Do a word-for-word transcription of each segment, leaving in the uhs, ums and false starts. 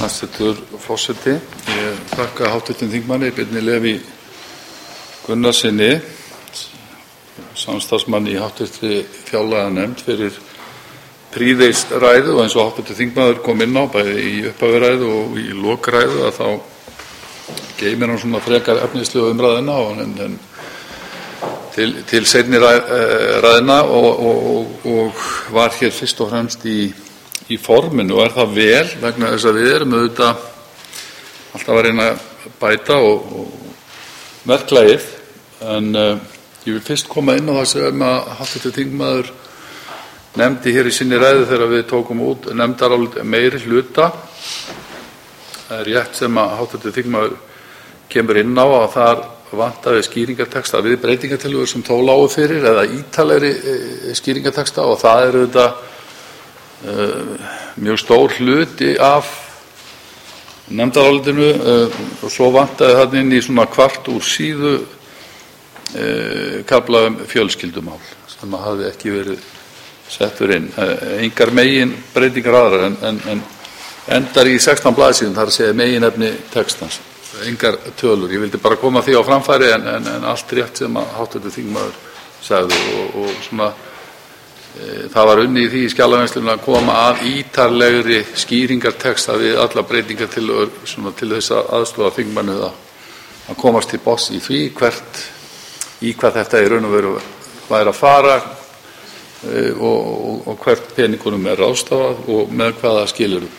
Hæstvirtur forseti. Ég þakka háttvirtum þingmanni Birni Leví Gunnarssyni, samstarfsmanni í háttvirtri fjárlaganefnd, fyrir prýðis ræðu, og eins og háttvirtur þingmaður kom inn á, bæði í upphafi ræðu og í lok ræðu, að þá geymir hann svona frekar efnislegu umræðuna og en, en til, til seinni ræðuna og, og, og, og var hér fyrst og fremst í í forminu, og er það vel vegna þess að við erum auðvitað alltaf að reyna að bæta og, og verklagið, en uh, ég vil fyrst koma inn á það sem að háttvirtur þingmaður nefndi hér í sinni ræðu þegar við tókum út nefndarálit meiri hluta. Það er rétt sem að háttvirtur þingmaður kemur inn á að þar vantaði skýringartexta við breytingartillögur sem þó lágu fyrir, eða ítarlegri skýringartexta, og það er auðvitað Uh, mjög stór hluti af nefndarálitinu, uh, og svo vantaði þarna inn í svona kvart úr síðu uh, kafla um fjölskyldumál sem hafði ekki verið settur inn. Uh, engar megin breytingar aðrar en, en, en endar í sextán blaðsíðum, þar að segja meginefni textans, engar tölur. Ég vildi bara koma því á framfæri, en, en, en allt rétt sem að háttvirtur þingmaður sagði, og, og svona það var unnið í því í skjalavinnslunni að koma að ítarlegri skýringartexta við alla breytingartillögur til þess að aðstoða þingmannið að komast til botns í því hvert, í hvað þetta í raun og veru væri að fara, og, og, og hvert peningunum er ráðstafað og með hvaða skilyrðum.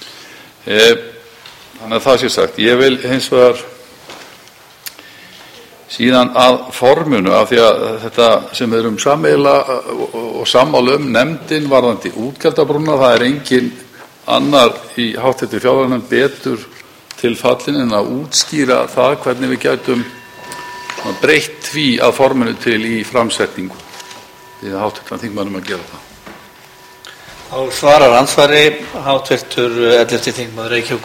Þannig að það sé sagt. Ég vil hins vegar síðan að forminu, af því að þetta sem við erum sameiginlega og sammála um, nefndin varðandi útgjaldabrúna, það er engin annar í háttvirtri fjárlaganefnd betur til fallin en að útskýra það hvernig við gætum breytt því að forminu til í framsetningu, því að háttvirtan þingmannum að gera það. Á svarar ansvari háttvirtur ellefti þingmaður Reykjavíkur